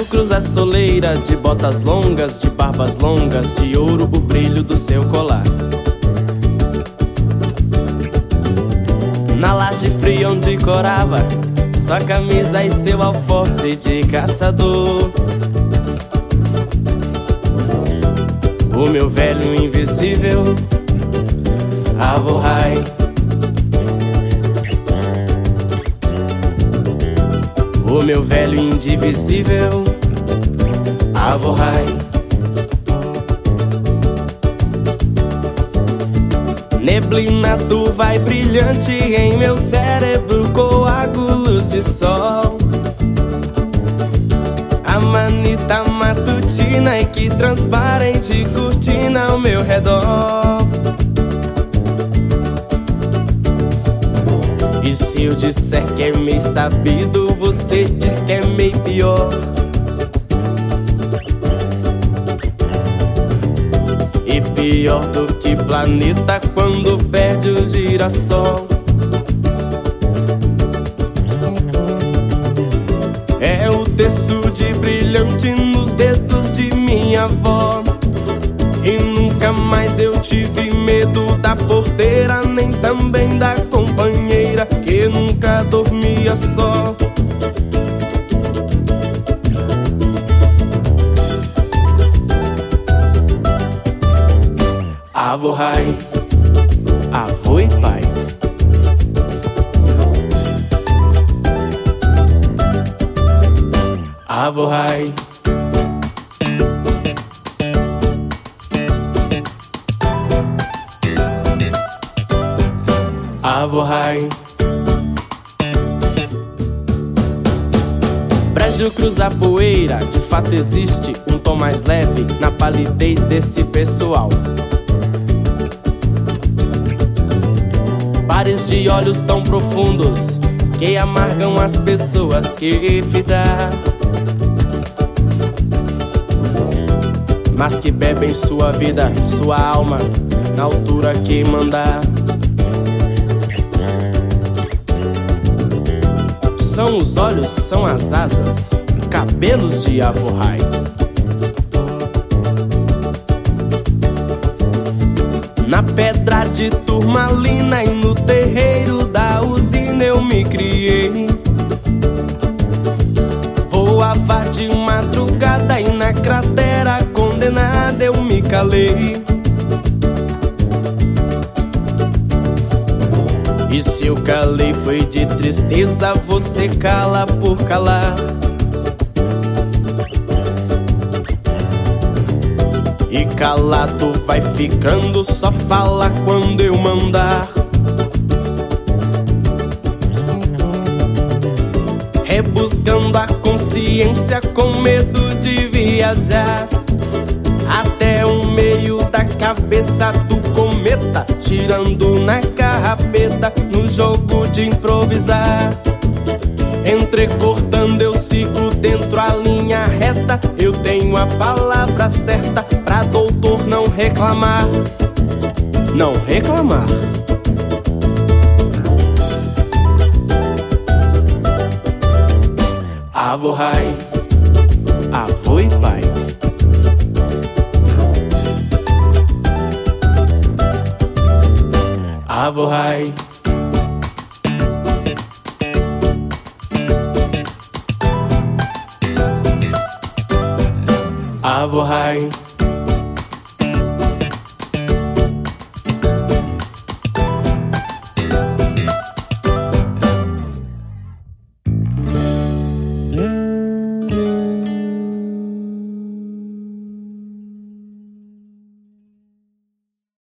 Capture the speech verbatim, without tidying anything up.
Brejo cruza soleira, de botas longas, de barbas longas, de ouro o brilho do seu colar. Na laje fria onde corava, sua camisa e seu alforje de caçador. O meu velho invisível Avohai. O meu velho indivisível Avohai. Neblina turva e brilhante em meu cérebro, coágulos de sol. A manita matutina e que transparente cortina ao meu redor. E se eu disser que é meio sabido, você diz que é meio pior. E pior do que planeta quando perde o girassol. É o terço de brilhante nos dedos de minha avó. E nunca mais eu tive medo da porteira, nem também da companheira que nunca dormia só. Avohai, avô e pai. Avohai. Avohai. Brejo cruza poeira, de fato existe um tom mais leve na palidez desse pessoal. Pares de olhos tão profundos que amargam as pessoas que fidar, mas que bebem sua vida, sua alma, na altura que mandar. São os olhos, são as asas, cabelos de Avohai. Na pedra de turmalina e no terreiro da usina eu me criei. Voava de madrugada e na cratera condenada eu me calei. E se eu calei foi de tristeza, você cala por calar. E calado vai ficando, só fala quando eu mandar. Rebuscando a consciência com medo de viajar até o meio da cabeça do cometa, tirando na carrapeta no jogo de improvisar. Entrecortando eu sigo dentro a linha reta. Eu tenho a palavra certa pra doutor não reclamar. Não reclamar. Avohai, avô e pai. Avohai. Avohai.